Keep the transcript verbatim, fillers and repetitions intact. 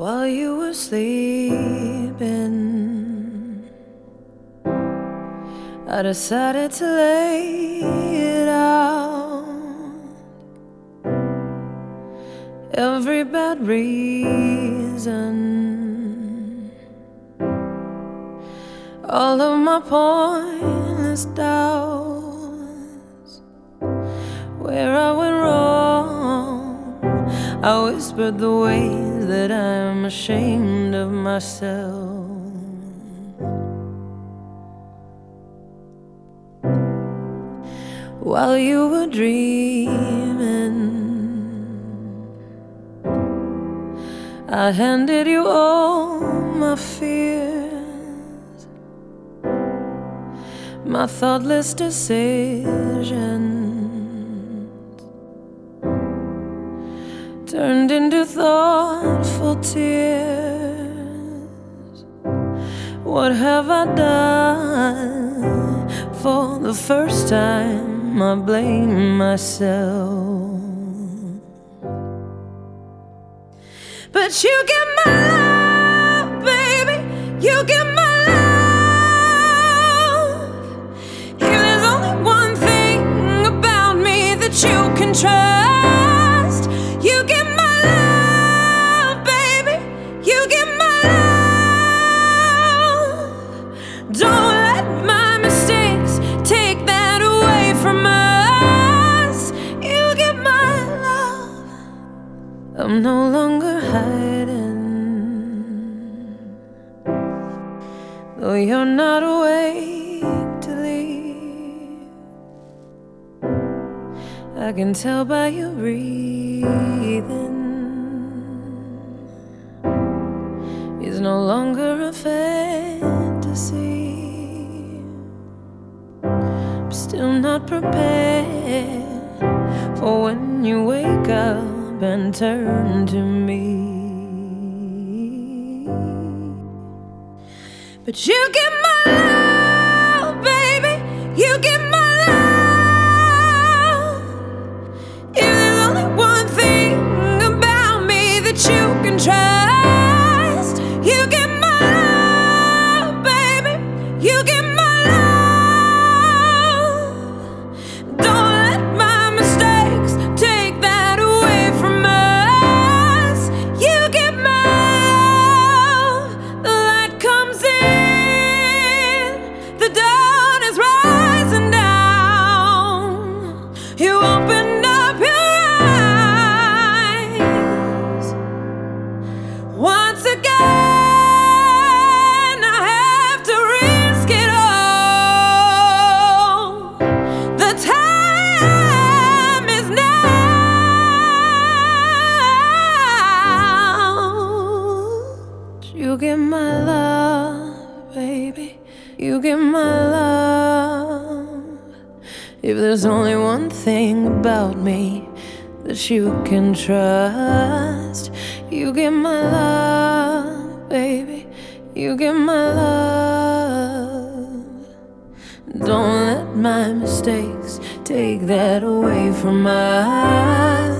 while you were sleeping. I decided to lay it out, every bad reason, all of my pointless doubts, where I went wrong. I whispered the ways that I'm ashamed of myself. While you were dreaming, I handed you all my fears, my thoughtless decisions turned into thoughtful tears. What have I done? For the first time I blame myself. But you get my love, baby, you get my love. If there's only one thing about me that you can trust, you get my love, baby, you get my love. Don't let my mistakes take that away from us. You get my love. I'm no longer hiding, though you're not awake to leave. I can tell by your breathing, it's no longer a fantasy. I'm still not prepared for when you wake up and turn to me. But you get my love, baby, you get my love. If there's only one thing about me that you can trust, you get my love, baby, you get my love. Don't let my mistakes take that away from us. You get my love. The light comes in, the dawn is rising down. You opened up your eyes once again. I have to risk it all. The time is now. You get my love, baby, you get my love. If there's only one thing about me that you can trust, you get my love, baby, you get my love. Don't let my mistakes take that away from us.